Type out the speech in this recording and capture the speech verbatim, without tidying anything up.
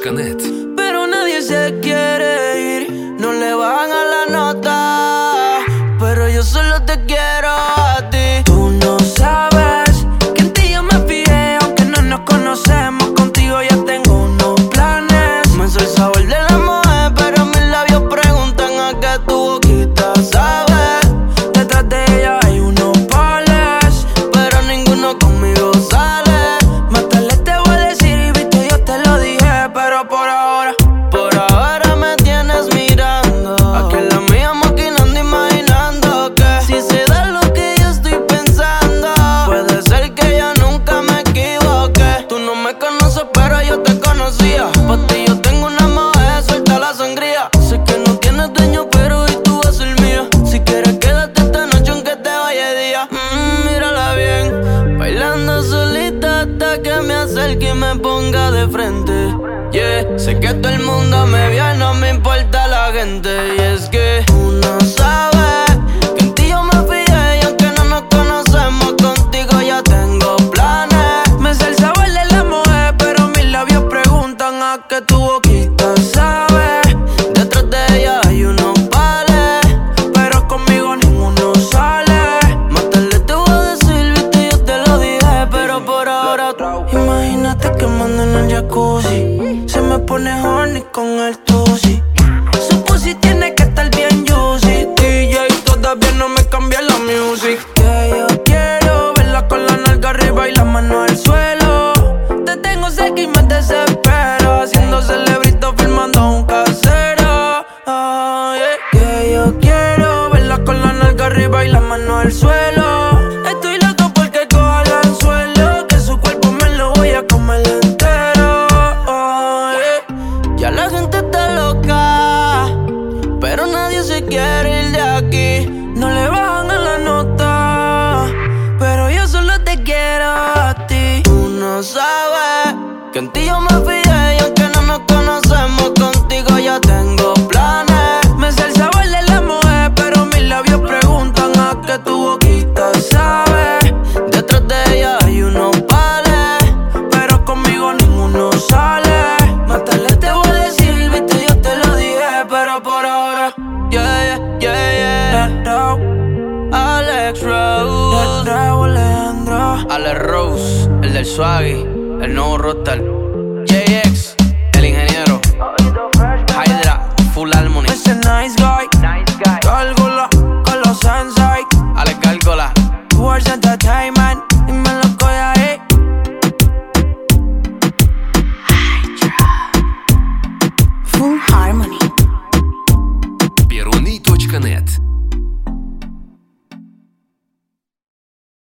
punto net. Pero nadie se quiere ir, no le bajan a la nota, pero yo solo te quiero a ti. Tú no sabes que en ti yo me fijé, aunque no nos conocemos, contigo ya tengo unos planes. Me soy el sabor de la mujer, pero mis labios preguntan a qué tu boquita sabe. Detrás de ella hay unos pales, pero ninguno conmigo sale. Más tarde te voy a decir y viste, yo te lo dije, pero por ahora, por ahora me tienes mirando. Aquí en la mía maquinando, imaginando que si se da lo que yo estoy pensando, puede ser que yo nunca me equivoque. Tú no me conoces, pero yo te conocía. Por ti yo tengo una mujer, suelta la sangría. Sé que no tienes dueño, pero hoy tú vas a ser mía. Si quieres quédate esta noche aunque te vaya de día. mm, Mírala bien, bailando solita hasta que me acerque y me ponga de frente. Yeah, sé que todo el mundo me vio y no me importa la gente. Y es que tú no sabes que en ti yo me fijé, y aunque no nos conocemos, contigo ya tengo planes. Me sé el sabor de la mujer, pero mis labios preguntan a qué tu boquita sabe. Detrás de ella hay unos pales, pero conmigo ninguno sale. Más tarde te voy a decir, viste, yo te lo dije, pero por ahora imagínate quemando en el jacuzzi. Se me pone horny con el tusi. Su pussy tiene que estar bien juicy. D J todavía no me cambia la music. Que yo quiero verla con la nalga arriba y la mano al suelo. Te tengo cerca y me desespero, haciendo celebrito filmando un casero. Oh, yeah. Que yo quiero verla con la nalga arriba y la mano al suelo. Estoy loco porque coja el anzuelo, que su cuerpo me lo voy a comer entero. Oh, yeah. Ya la gente está loca, pero nadie se quiere ir de aquí. No le bajan a la nota, pero yo solo te quiero a ti. Tú no sabes que en ti yo me fijé, y aunque no nos conocemos, contigo ya tengo planes. Me sé el sabor de la mujer, pero mis labios preguntan a qué tu boquita sabe. Detrás de ella hay unos pales, pero conmigo ninguno sale. Más tarde te voy a decir, viste, yo te lo dije, pero por ahora, yeah, yeah, yeah, yeah. Alex Rose, Alejandro, Alex Rose, el del Swaggy, el nuevo Rockstar.